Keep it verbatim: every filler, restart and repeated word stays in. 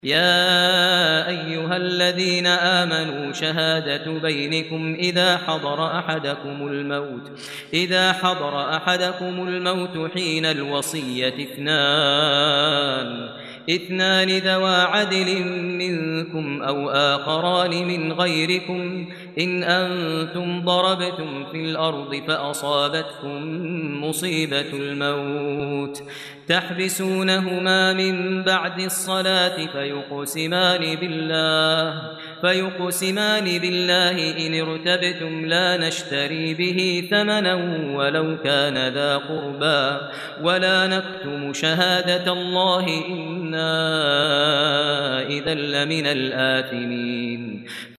يا أيها الذين آمنوا شهادة بينكم إذا حضر أحدكم الموت إذا حضر أحدكم الموت حين الوصية اثنان اثنان ذوى عدل منكم أو آخران من غيركم إن أنتم ضربتم في الأرض فأصابتكم مصيبة الموت تحبسونهما من بعد الصلاة فيقسمان بالله فيقسمان بالله إن ارتبتم لا نشتري به ثمنا ولو كان ذا قربى ولا نكتم شهادة الله إنا إذا لمن الآثمين.